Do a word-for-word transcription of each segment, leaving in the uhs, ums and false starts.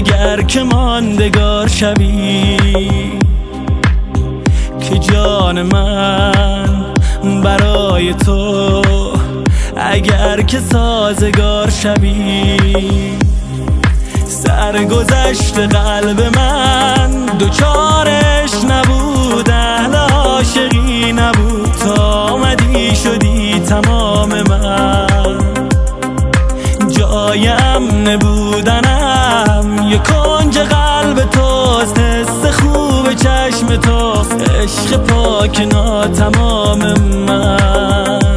اگر که ماندگار شوی، که جان من برای تو اگر که سازگار شوی. سرگذشت قلب من دوچارش نبود، اهل عاشقی نبود، تا آمدی شدی تمام من. جایم نبودنم یه کنج قلب توست، حس خوب چشم توست، عشق پاک ناتمام من.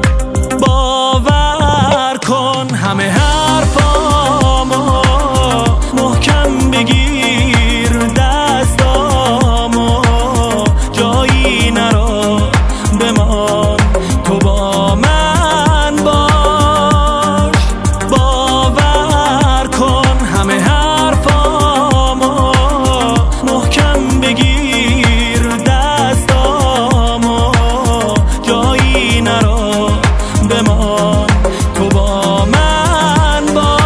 باور کن همه حرفامو محکم بگیر، دستامو جایی نرو بمان، تو با من باش. باور کن همه حرفامو محکم بگیر، دستامو جایی نرو بمان، تو با من باش.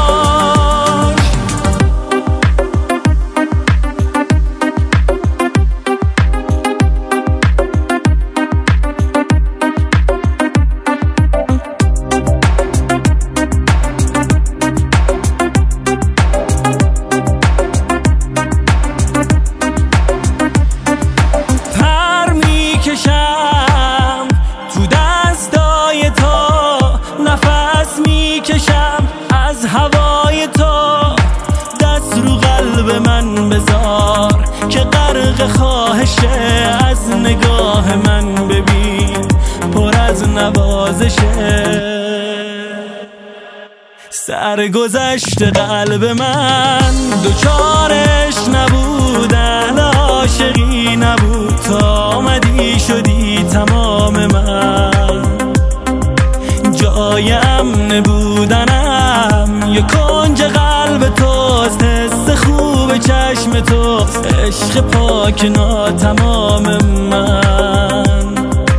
پر میکشم تو دستای تو، نفس میکشم از هوای تو. دست رو قلب من بذار که غرق خواهشه، از نگاه من ببین پر از نوازشه. سرگذشت قلب من دوچارش نبود، اهل عاشقی نبود، تا آمدی شدی تمام من. جایم نبودنم یه کنج قلب توست، حس خوب چشم توست، عشق پاک ناتمام من.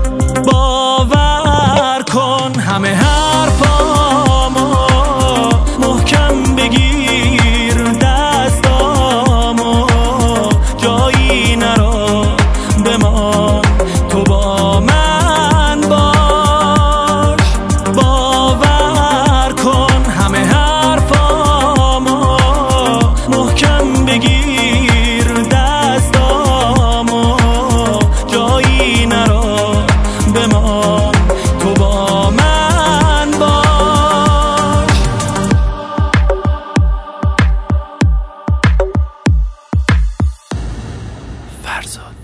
باور کن همه حرفامو محکم بگیر، دستامو جایی نرو بمان، تو با من باش. باور کن همه حرفامو محکم بگیر، دستامو جایی نرو بمان، تو با من باش. فرزاد.